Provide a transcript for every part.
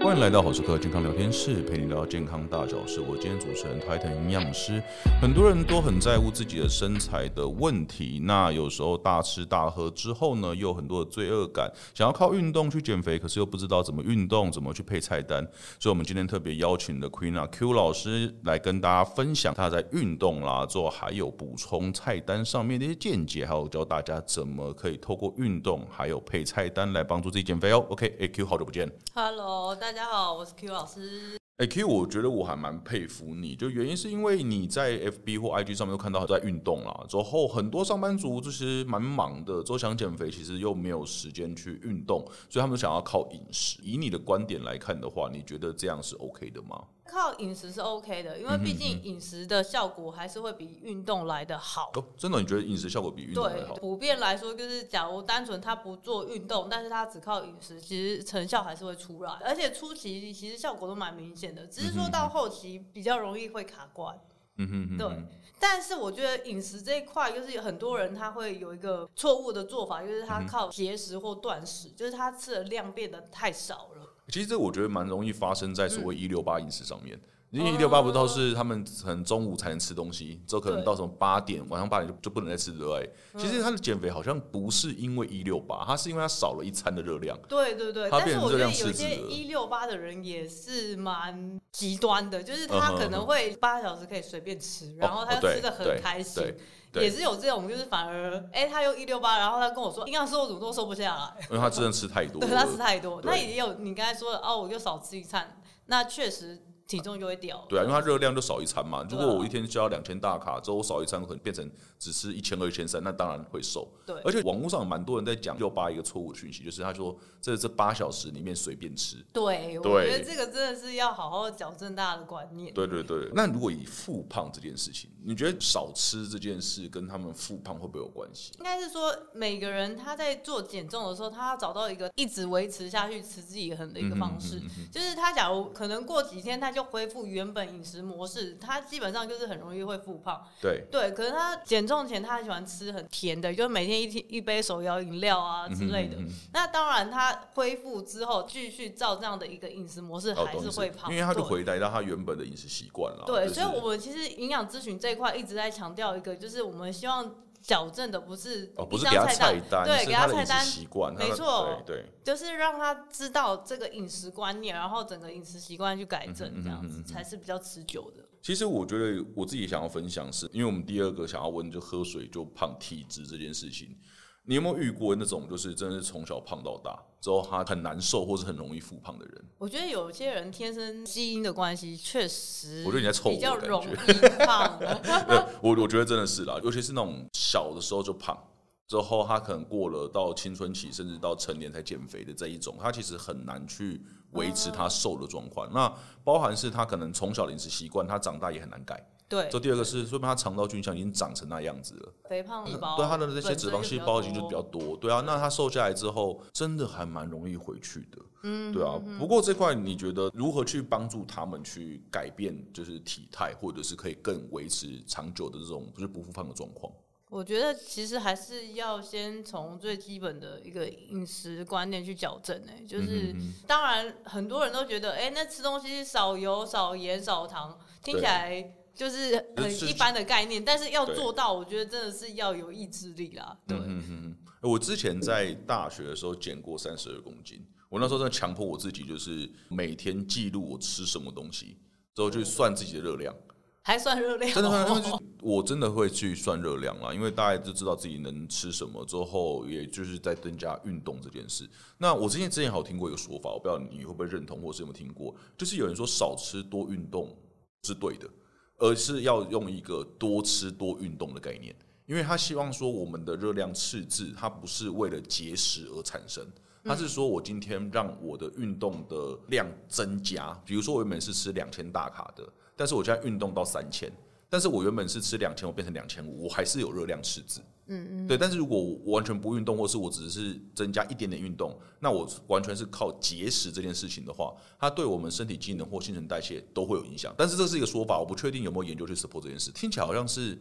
欢迎来到好时刻健康聊天室，陪你聊健康大小事。我今天主持人 Titan 营养师。很多人都很在乎自己的身材的问题，那有时候大吃大喝之后呢，又有很多的罪恶感，想要靠运动去减肥，可是又不知道怎么运动，怎么去配菜单。所以我们今天特别邀请的 Queen Q 老师来跟大家分享他在运动啦，之后还有补充菜单上面的一些见解，还有教大家怎么可以透过运动还有配菜单来帮助自己减肥哦。OK，Q 好久不见。 Hello， 大家好，我是 Q 老师。 Q， 我觉得我还蛮佩服你，就原因是因为你在 FB 或 IG 上面都看到在运动啦，之后很多上班族就是蛮忙的，之后想减肥，其实又没有时间去运动，所以他们想要靠饮食。以你的观点来看的话，你觉得这样是 OK 的吗？ 靠饮食是 OK 的，因为毕竟饮食的效果还是会比运动来得好。 真的，你觉得饮食效果比运动来得好？ 对，普遍来说，就是假如单纯他不做运动，但是他只靠饮食，其实成效还是会出来，而且初期其实效果都蛮明显的，只是说到后期比较容易会卡关。对。但是我觉得饮食这一块，就是很多人他会有一个错误的做法，就是他靠节食或断食，就是他吃的量变得太少了。 其实这我觉得蛮容易发生在所谓168饮食上面。因为168不都是他们可能中午才能吃东西，之后可能到什么8点，晚上8点就不能再吃，对不对？其实他的减肥好像不是因为168，他是因为他少了一餐的热量。 对，但是我觉得有些168的人也是蛮极端的，就是他可能会8小时可以随便吃，然后他就吃得很开心。也是有这种，就是反而他用168，然后他跟我说营养师我怎么都瘦不下来， 因为他真的吃太多了。 对，他吃太多。那也有你刚才说的我就少吃一餐，那确实体重就会掉。 对啊，因为它热量就少一餐嘛。如果我一天就要2000大卡，之后我少一餐可能变成只吃1200、1300，那当然会瘦。 对， 而且网络上有蛮多人在讲168一个错误的讯息，就是他说这8小时里面随便吃。 对，我觉得这个真的是要好好矫正大家的观念。 对。那如果以复胖这件事情，你觉得少吃这件事跟他们复胖会不会有关系？ 应该是说每个人他在做减重的时候，他要找到一个一直维持下去、持之以恒的一个方式。就是他假如可能过几天他就恢复原本饮食模式，他基本上就是很容易会复胖。对，可是他减重前他很喜欢吃很甜的，就是每天一杯手摇饮料啊之类的。那当然他恢复之后继续照这样的一个饮食模式还是会胖， 因为他就回来到他原本的饮食习惯了。 对，所以我们其实营养咨询这一块一直在强调一个，就是我们希望矫正的不是给他菜单， 对，给他菜单习惯， 没错， 对， 就是让他知道这个饮食观念，然后整个饮食习惯去改正，这样子才是比较持久的。 其实我觉得我自己想要分享是，因为我们第二个想要问就喝水就胖体质这件事情，你有没有遇过那种就是真的是从小胖到大之后他很难受或是很容易复胖的人？我觉得有些人天生基因的关系，确实我觉得你在臭我比较容易胖。 我觉得真的是啦，尤其是那种小的时候就胖，之后他可能过了到青春期，甚至到成年才减肥的这一种，他其实很难去维持他瘦的状况。那包含是他可能从小的饮食习惯，他长大也很难改。 对， 这第二个是说明他肠道菌相已经长成那样子了， 肥胖细胞， 对他的这些脂肪细胞已经就比较多，对啊，那他瘦下来之后，真的还蛮容易回去的，对啊。不过这块你觉得如何去帮助他们去改变，就是体态，或者是可以更维持长久的这种就是不复胖的状况？ 我觉得其实还是要先从最基本的一个饮食观念去矫正，就是当然很多人都觉得，那吃东西少油、少盐、少糖，听起来就是很一般的概念，但是要做到，我觉得真的是要有意志力啦。对， 我之前在大学的时候减过32公斤，我那时候真的强迫我自己，就是每天记录我吃什么东西，之后去算自己的热量。 还算热量， 真的，我真的会去算热量啦，因为大家就知道自己能吃什么，之后也就是在增加运动这件事。那我之前好听过一个说法，我不知道你会不会认同，或是有没有听过，就是有人说少吃多运动是对的，而是要用一个多吃多运动的概念，因为他希望说我们的热量赤字，它不是为了节食而产生。他是说我今天让我的运动的量增加，比如说我原本是吃2000大卡的，但是我现在运动到3000，但是我原本是吃2000，我变成2500，我还是有热量赤字。对。但是如果我完全不运动，或是我只是增加一点点运动，那我完全是靠节食这件事情的话，它对我们身体机能或新陈代谢都会有影响。但是这是一个说法，我不确定有没有研究去 support 这件事。听起来好像是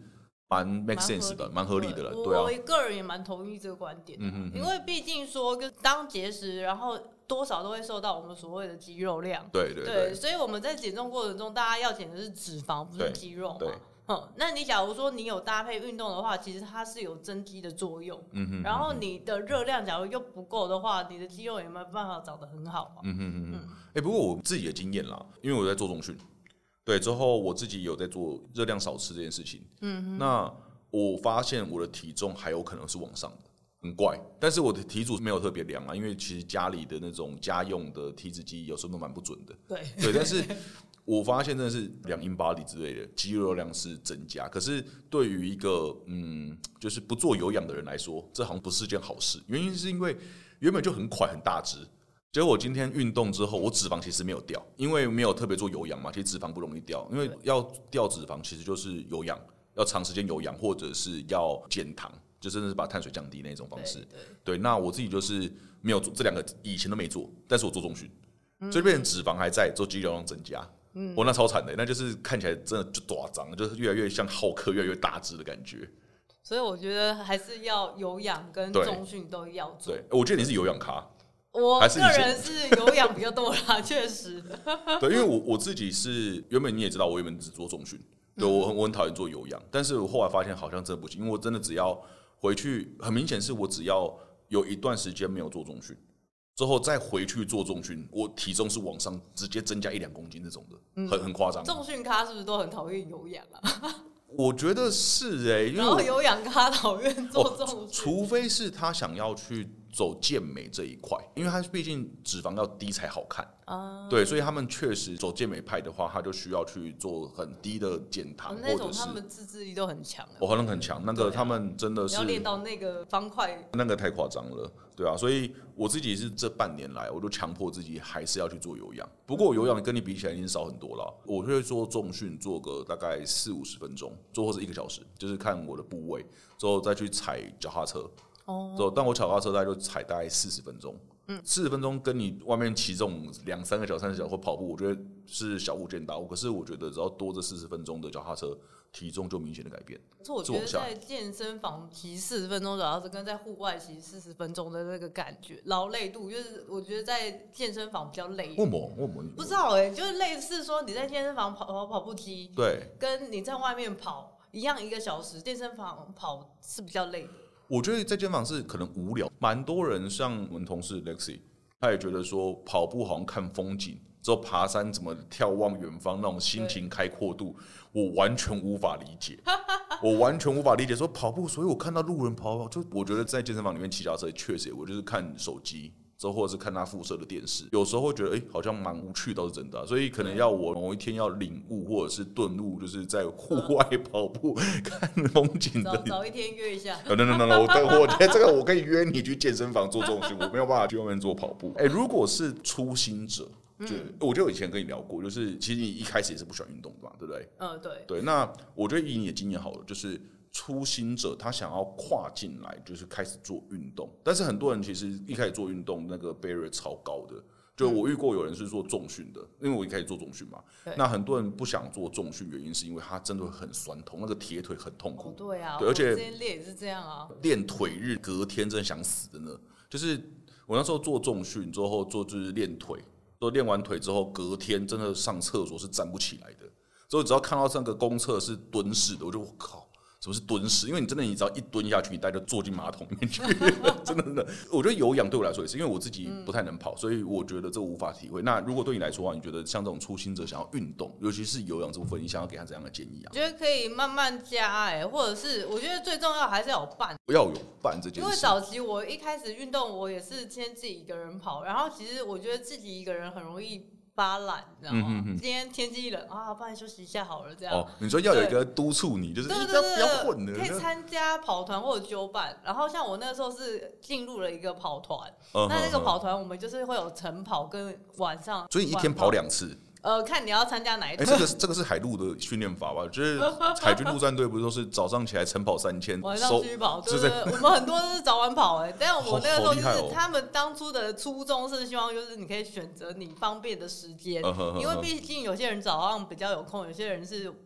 蛮 make sense 的，蛮合理的了。对啊， 我个人也蛮同意这个观点的，因为毕竟说，就当节食，然后多少都会受到我们所谓的肌肉量。 对， 所以我们在减重过程中，大家要减的是脂肪，不是肌肉嘛。那你假如说你有搭配运动的话，其实它是有增肌的作用。然后你的热量假如又不够的话，你的肌肉也没有办法长得很好嘛。 不过我自己的经验啦，因为我在做重训，对，之后我自己有在做热量少吃这件事情。那我发现我的体重还有可能是往上的，很怪。但是我的体组没有特别量啊，因为其实家里的那种家用的体脂机有时候都蛮不准的。对，但是我发现真的是量 InBody 之类的肌肉量是增加，可是对于一个就是不做有氧的人来说，这好像不是件好事。原因是因为原本就很快很大只。结果我今天运动之后，我脂肪其实没有掉，因为没有特别做有氧嘛。其实脂肪不容易掉，因为要掉脂肪其实就是有氧，要长时间有氧，或者是要减糖，就真的是把碳水降低那种方式。对，那我自己就是没有做这两个，以前都没做，但是我做重训，所以变成脂肪还在，做肌肉量增加。那超惨的，那就是看起来真的就大张，就是越来越像浩克，越来越大只的感觉。 所以我觉得还是要有氧跟重训都要做。 对，我记得你是有氧咖。 我个人是有氧比较多啦，确实。 对，因为我自己是原本你也知道，我原本只做重训，对我很讨厌做有氧，但是我后来发现好像真的不行，因为我真的只要回去，很明显是我只要有一段时间没有做重训，之后再回去做重训，我体重是往上直接增加1-2公斤那种的，很夸张。 重训咖是不是都很讨厌有氧啊？ 我觉得是然后有氧咖讨厌做重训， 除非是他想要去走健美这一块，因为他毕竟脂肪要低才好看对，所以他们确实走健美派的话，他就需要去做很低的减糖， 那种他们自制力都很强的， 可能很强。那个他们真的是你要练到那个方块， 那个太夸张了，对啊。所以我自己是这半年来，我就强迫自己还是要去做有氧。不过有氧跟你比起来已经少很多了。我会做重训，做个大概40-50分钟，做或是1个小时，就是看我的部位，之后再去踩脚踏车。但我脚踏车大概就踩大概40分钟，40分钟跟你外面骑这种2-3个小时、3-4个小时或跑步，我觉得是小巫见大巫。可是我觉得只要多这40分钟的脚踏车，体重就明显的改变。 我觉得在健身房骑40分钟脚踏车，跟在户外骑40分钟的那个感觉，劳累度，就是我觉得在健身房比较累。 为什么？ 不知道就是类似说你在健身房跑步机， 对， 跟你在外面跑一样1个小时，健身房跑是比较累的。 我觉得在健身房是可能无聊，蛮多人像我们同事 Lexi， 他也觉得说跑步好像看风景，之后爬山怎么眺望远方那种心情开阔度，我完全无法理解。我完全无法理解说跑步，所以我看到路人跑，就我觉得在健身房里面骑脚踏车确实，我就是看手机。之后或者是看他辐射的电视，有时候会觉得好像蛮无趣，倒是真的所以可能要我某一天要领悟或者是顿悟，就是在户外跑步看风景的。 早一天约一下。 我觉得这个我可以约你去健身房做重训，我没有办法去外面做跑步。如果是初心者，我就以前跟你聊过，就是其实你一开始也是不喜欢运动的嘛，对不对？对。那我觉得以你的经验好了，就是初心者他想要跨进来，就是开始做运动，但是很多人其实一开始做运动那个 barrier 超高的。就我遇过有人是做重训的，因为我一开始做重训嘛，那很多人不想做重训，原因是因为他真的会很酸痛，那个铁腿很痛苦。 对啊， 而且我之前练也是这样啊， 练腿日隔天真的想死的呢。就是我那时候做重训之后做就是练腿，都练完腿之后隔天真的上厕所是站不起来的，所以只要看到那个公厕是蹲式的，我就我靠。什么是蹲式？因为你只要一蹲下去，你大概就坐进马桶里面去，真的。我觉得有氧对我来说也是，因为我自己不太能跑，所以我觉得这无法体会。那如果对你来说的话，你觉得像这种初心者想要运动，尤其是有氧这部分，你想要给他怎样的建议啊？ 我觉得可以慢慢加或者是我觉得最重要还是要有伴， 不要有伴这件事。 因为早期我一开始运动，我也是先自己一个人跑，然后其实我觉得自己一个人很容易发懒，你知道吗？今天天气冷啊，不然休息一下好了，这样。 你说要有一个督促你，就是不要混了。 可以参加跑团或者揪伴，然后像我那个时候是进入了一个跑团，那个跑团我们就是会有晨跑跟晚上， 所以一天跑2次。 看你要参加哪一团。 这个是海陆的训练法吧？就是海军陆战队不是都是早上起来晨跑3000， 晚上继续跑？对，我们很多都是早晚跑但我那个时候就是他们当初的初衷是希望就是你可以选择你方便的时间，因为毕竟有些人早上比较有空，有些人是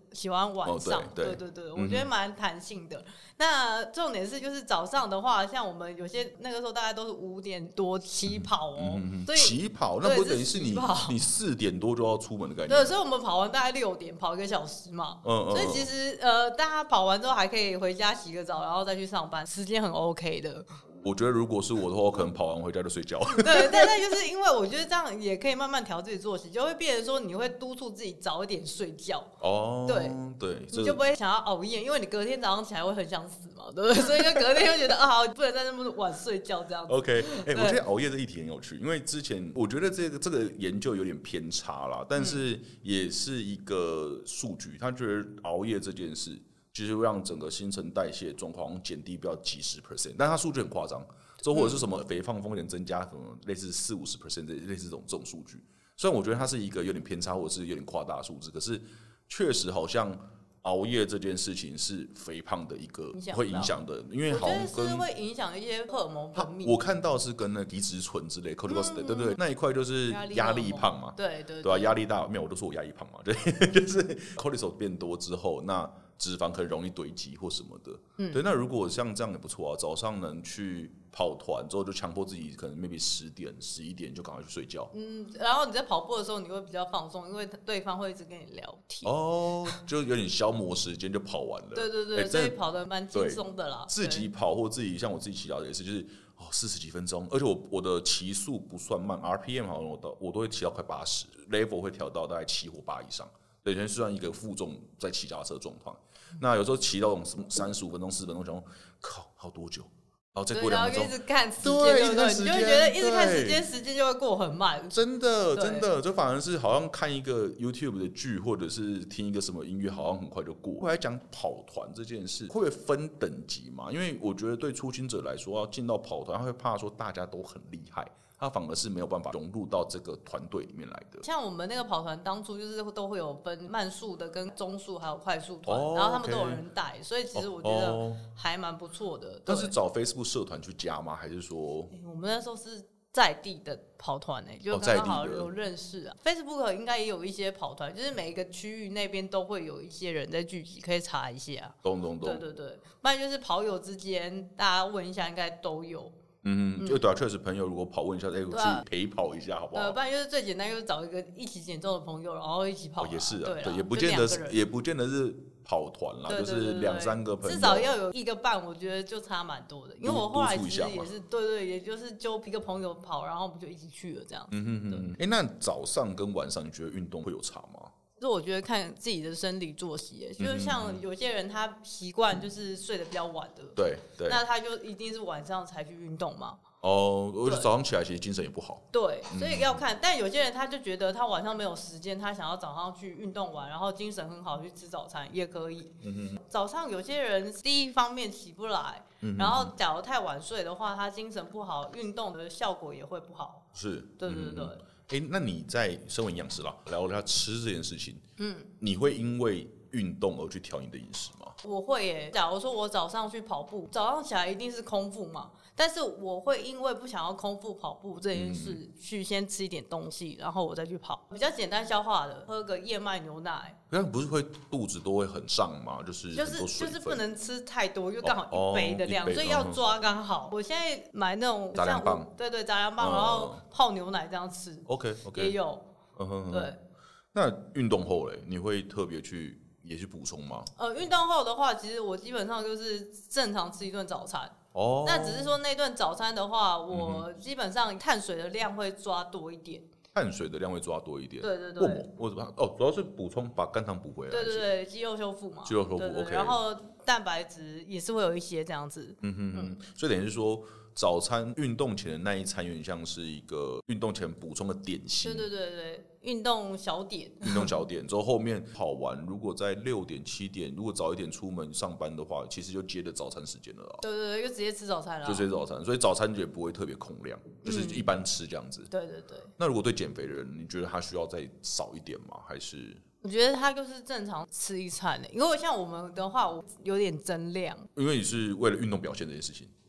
喜欢晚上，对，我觉得蛮弹性的。那重点是就是早上的话，像我们有些那个时候大概都是5点多起跑哦，所以起跑那不等于是你4点多就要出门的概念？ 对，所以我们跑完大概6点，跑1个小时嘛，所以其实大家跑完之后还可以回家洗个澡，然后再去上班，时间很 OK 的。 我觉得如果是我的话，我可能跑完回家就睡觉。 对，但就是因为我觉得这样也可以慢慢调自己作息，就会变成说你会督促自己早一点睡觉。 哦，对， 你就不会想要熬夜，因为你隔天早上起来会很想死嘛，对不对？所以就隔天就觉得啊，不能再那么晚睡觉这样子。 OK， 我觉得熬夜这议题很有趣，因为之前我觉得这个研究有点偏差啦，但是也是一个数据，他觉得熬夜这件事。就是让整个新陈代谢状况减低不要几10%，但它数据很夸张，或者是什么肥胖风险增加什么类似40-50%类似这种数据。虽然我觉得它是一个有点偏差或者是有点夸大的数字，可是确实好像熬夜这件事情是肥胖的一个会影响的，因为好像是会影响一些荷尔蒙分泌。 我看到是跟那皮质醇之类 ，corticosteroid， 对不对？那一块就是压力胖嘛， 对啊，压力大，没有我都说我压力胖嘛，对，就是 cortisol 变多之后，那脂肪很容易堆积或什么的，对。那如果像这样也不错啊，早上能去跑团之后，就强迫自己可能 maybe 10点、11点就赶快去睡觉。 然后你在跑步的时候，你会比较放松，因为对方会一直跟你聊天。 哦，就有点消磨时间，就跑完了。 对，所以跑得蛮轻松的啦。 自己跑或自己像我自己骑脚也是，就是40几分钟，而且我的骑速不算慢 ，RPM 好像我都会骑到快80，level 会调到大概7或8以上。对，全算一个负重在骑脚踏车的状况。那有时候骑到35分钟、40分钟，想说靠，好多久？然后再过2分钟， 然后一直看时间，对，你就会觉得一直看时间，时间就会过很慢。 真的，就反而是好像看一个 YouTube 的剧，或者是听一个什么音乐，好像很快就过。后来讲跑团这件事，会不会分等级嘛？因为我觉得对初心者来说，要进到跑团，他会怕说大家都很厉害。他反而是没有办法融入到这个团队里面来的。 像我们那个跑团当初就是都会有分慢速的、跟中速还有快速团，然后他们都有人带，所以其实我觉得还蛮不错的。 但是找 Facebook 社团去加吗？还是说我们那时候是在地的跑团就刚刚好有认识啊。Facebook 应该也有一些跑团，就是每一个区域那边都会有一些人在聚集，可以查一下。 懂。 对，不然就是跑友之间大家问一下，应该都有。 就对啊，确实朋友如果跑问一下，我去陪跑一下好不好？ 不然就是最简单，就是找一个一起减重的朋友，然后一起跑。 也是啊， 对， 也不见得是跑团啦，就是2-3个朋友， 至少要有1个伴，我觉得就差蛮多的。因为我后来其实也是，对，也就是揪一个朋友跑，然后我们就一起去了这样。 那早上跟晚上你觉得运动会有差吗？ 就我觉得看自己的生理作息，就是像有些人他习惯就是睡得比较晚的， 对， 那他就一定是晚上才去运动嘛。 我早上起来其实精神也不好。 对，所以要看。但有些人他就觉得他晚上没有时间，他想要早上去运动完，然后精神很好去吃早餐也可以。早上有些人第一方面起不来，然后假如太晚睡的话，他精神不好，运动的效果也会不好。 是， 对。 那你在身为营养师啦，聊一下吃这件事情，你会因为运动而去调你的饮食吗？ 我会耶。假如说我早上去跑步，早上起来一定是空腹嘛，但是我会因为不想要空腹跑步这件事，去先吃一点东西，然后我再去跑，比较简单消化的，喝个燕麦牛奶。那不是会肚子都会很胀吗？就是不能吃太多，就刚好1杯的量，所以要抓刚好。我现在买那种杂粮棒， 对，杂粮棒，然后泡牛奶这样吃。 OK， 也有。对。 那运动后嘞，你会特别也去补充吗？ 运动后的话，其实我基本上就是正常吃一顿早餐。那只是说那顿早餐的话，我基本上碳水的量会抓多一点。 碳水的量会抓多一点。 对。 为什么？主要是补充把肝糖补回来。 对，肌肉修复嘛。 肌肉修复 OK。 然后蛋白质也是会有一些这样子。 所以等于是说，早餐运动前的那一餐有点像是一个运动前补充的点心。 对，运动小点。 之后面跑完，如果在6点7点，如果早一点出门上班的话，其实就接着早餐时间了啦。 对，就直接吃早餐了。 就直接早餐，所以早餐也不会特别空量，就是一般吃这样子。 对。 那如果对减肥的人，你觉得他需要再少一点吗？还是？ 我觉得他就是正常吃一餐因为像我们的话，我有点增量。 因为你是为了运动表现这件事情。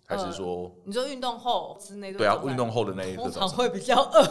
还是说你说运动后吃那顿？ 对啊，运动后的那一顿通常会比较饿。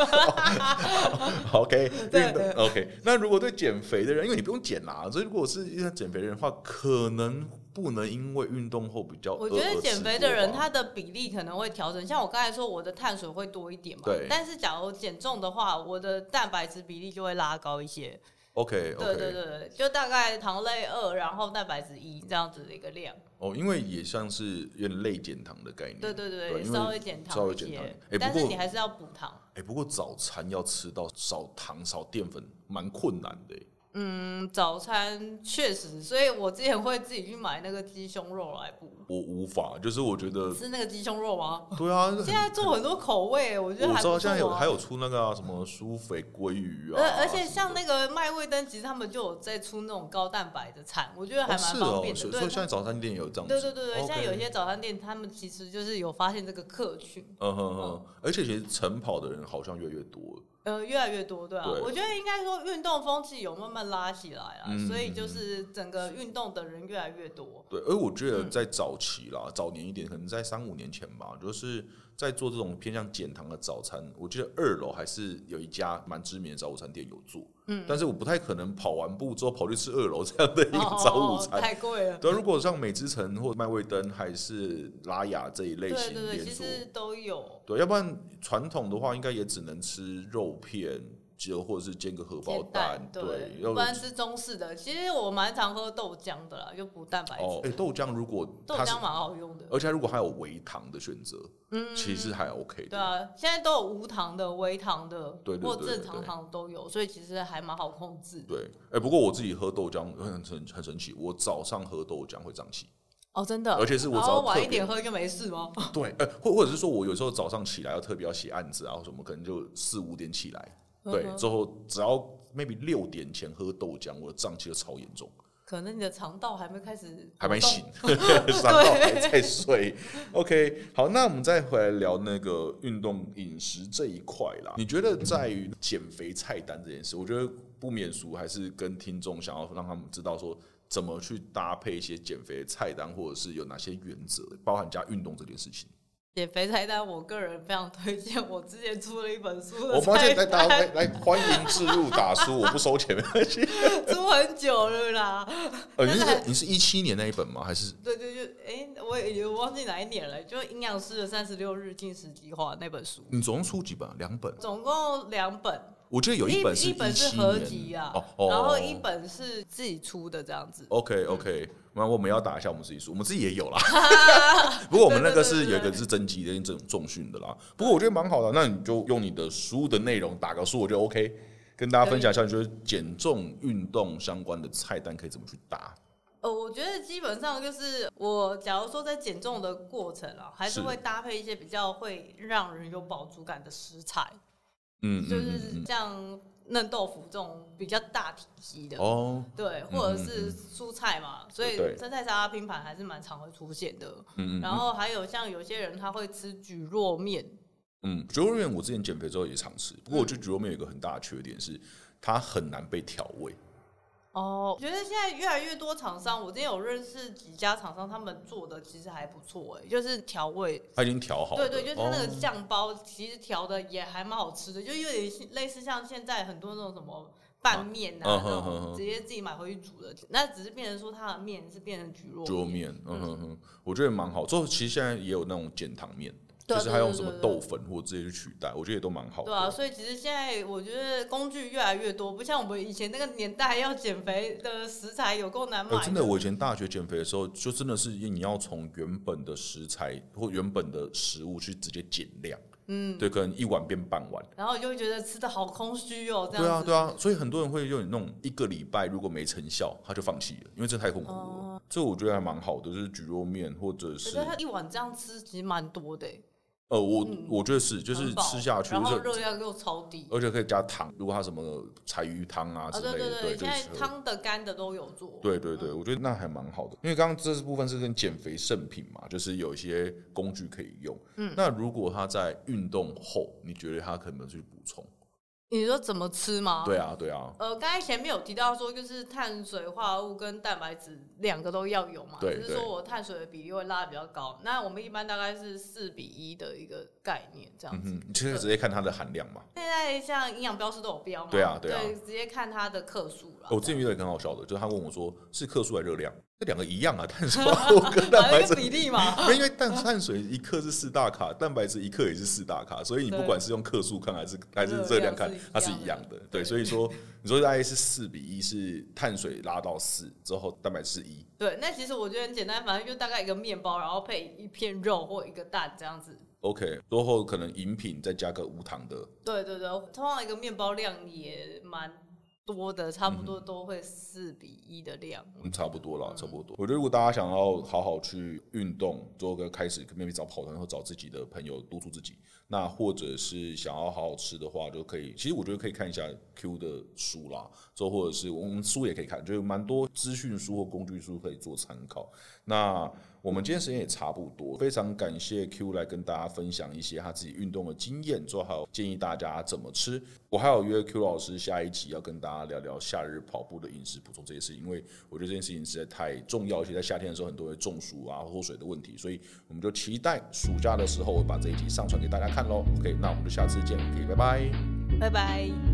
OK， 对 OK。那如果对减肥的人，因为你不用减啦，所以如果是一个减肥的人的话，可能不能因为运动后比较饿。 我觉得减肥的人他的比例可能会调整，像我刚才说，我的碳水会多一点嘛。 对。 但是假如减重的话，我的蛋白质比例就会拉高一些。 OK， 对，就大概糖类2，然后蛋白质1这样子的一个量。 因为也像是有点类减糖的概念。 对，稍微减糖一些，但是你还是要补糖。 不过早餐要吃到少糖少淀粉蛮困难的。 早餐确实，所以我之前会自己去买那个鸡胸肉来补。 我无法，就是我觉得吃那个鸡胸肉吗？ 对啊， 现在做很多口味，我觉得还不错。 我知道现在还有出那个什么舒肥鲑鱼啊， 而且像那个麦味登，其实他们就有在出那种高蛋白的餐，我觉得还蛮方便的。 所以现在早餐店也有这样子。 对，现在有一些早餐店，他们其实就是有发现这个客群。 而且其实晨跑的人好像越来越多了。 越来越多，对啊，我觉得应该说运动风气有慢慢拉起来啦，所以就是整个运动的人越来越多。 对，而我觉得在早期啦，早年一点，可能在3-5年前吧，就是在做这种偏向减糖的早餐。我记得2楼还是有一家蛮知名的早午餐店有做，但是我不太可能跑完步之后跑去吃2楼这样的一个早午餐， 太贵了。 对，如果像美之城或麦味登还是拉雅这一类型连锁， 其实都有。 对，要不然传统的话，应该也只能吃肉片。或者是煎个荷包蛋，对， 不然吃中式的。其实我蛮常喝豆浆的啦，就补蛋白质。 豆浆如果豆浆蛮好用的， 而且如果还有微糖的选择，其实还 OK 的。 对啊，现在都有无糖的、微糖的， 对或正常糖都有，所以其实还蛮好控制。 对，不过我自己喝豆浆很神奇，我早上喝豆浆会胀气。 真的， 而且是我只要晚一点喝就没事吗？ 对，或者是说我有时候早上起来要特别要写案子啊，什么可能就4-5点起来。对，之后只要 maybe 6点前喝豆浆，我的胀气就超严重。 可能你的肠道还没开始， 还没醒，肠道还在睡。OK， 好，那我们再回来聊那个运动饮食这一块啦。你觉得在于减肥菜单这件事，我觉得不免俗，还是跟听众想要让他们知道说怎么去搭配一些减肥的菜单，或者是有哪些原则，包含加运动这件事情。 减肥菜单，我个人非常推荐。我之前出了一本书的我发现大家来欢迎置入打书，我不收钱，没关系。 出很久了啦。 你是17年那一本吗？还是？ 对，我也忘记哪一年了。就营养师的36日进食计划那本书。 你总共出几本？2本。 总共2本。 我记得有一本是合集啊，然后1本是自己出的这样子。 OK， 那我们要打一下我们自己书，我们自己也有啦。不过我们那个是有一个是增肌的，这种重训的啦。不过我觉得蛮好的，那你就用你的书的内容打个书，我觉得 OK， 跟大家分享一下，你觉得减重运动相关的菜单可以怎么去搭？ 我觉得基本上就是我假如说在减重的过程啊，还是会搭配一些比较会让人有饱足感的食材。就是像嫩豆腐这种比较大体积的对，或者是蔬菜嘛，所以生菜沙拉拼盘还是蛮常会出现的。然后还有像有些人他会吃蒟蒻面。 蒟蒻面我之前减肥之后也常吃，不过我觉得蒟蒻面有一个很大的缺点是它很难被调味。 我觉得现在越来越多厂商，我之前有认识几家厂商，他们做的其实还不错，就是调味， 他已经调好了。 对，就是他那个酱包，其实调的也还蛮好吃的，就有点类似像现在很多那种什么拌面啊，那种直接自己买回去煮的，那只是变成说它的面是变成蒟蒻面。 我觉得蛮好。之后其实现在也有那种减糖面。就是他用什么豆粉或直接去取代，我觉得也都蛮好的。 对啊，所以其实现在我觉得工具越来越多，不像我们以前那个年代要减肥的食材有够难买。 真的，我以前大学减肥的时候，就真的是你要从原本的食材或原本的食物去直接减量。对，可能1碗变半碗， 然后就会觉得吃的好空虚哦，这样子。 对啊，所以很多人会用那种1个礼拜如果没成效，他就放弃了，因为这太痛苦了。这我觉得还蛮好的，就是蒟蒻面或者是。 我觉得他1碗这样吃其实蛮多的。 我觉得是，就是吃下去， 然后热量又超低， 而且可以加糖。如果它什么柴鱼汤啊之类的， 对，现在汤的干的都有做。 对，我觉得那还蛮好的。因为刚刚这部分是跟减肥圣品嘛，就是有一些工具可以用。那如果他在运动后，你觉得他可能去补充？ 你说怎么吃吗？ 对啊，对啊。 刚才前面有提到说，就是碳水化合物跟蛋白质2个都要有嘛， 对， 只是说我碳水的比例会拉得比较高。那我们一般大概是4:1的一个概念，这样子。 你就直接看它的含量嘛。 现在像营养标示都有标嘛， 对啊， 对，直接看它的克数啦。 我之前遇到一个很好笑的，就是他问我说是克数还是热量？这2个一样啊，碳水化合物跟蛋白质比例嘛。 因为碳水1克是4大卡，蛋白质1克也是4大卡，所以你不管是用克数看还是热量看，它是一样的。对，所以说你说大概是4:1，是碳水拉到4之后，蛋白质是1。 对，那其实我觉得很简单，反正就大概一个面包，然后配一片肉或一个蛋这样子。 OK， 之后可能饮品再加个无糖的。 对对对，通常一个面包量也蛮多的，差不多都会4:1的量。 差不多啦，差不多。我觉得如果大家想要好好去运动，之后开始 maybe 找跑团或找自己的朋友督促自己，那或者是想要好好吃的话，就可以。其实我觉得可以看一下 Q 的书啦，之后或者是我们书也可以看，就有蛮多资讯书或工具书可以做参考。那我们今天时间也差不多，非常感谢 Q 来跟大家分享一些他自己运动的经验，之后还有建议大家怎么吃。我还有约 Q 老师下一集要跟大家聊聊夏日跑步的饮食补充这些事情，因为我觉得这件事情实在太重要，而且在夏天的时候很多人中暑啊、脱水的问题，所以我们就期待暑假的时候我把这一集上传给大家看咯。OK， 那我们就下次见， OK， 拜拜， 拜拜。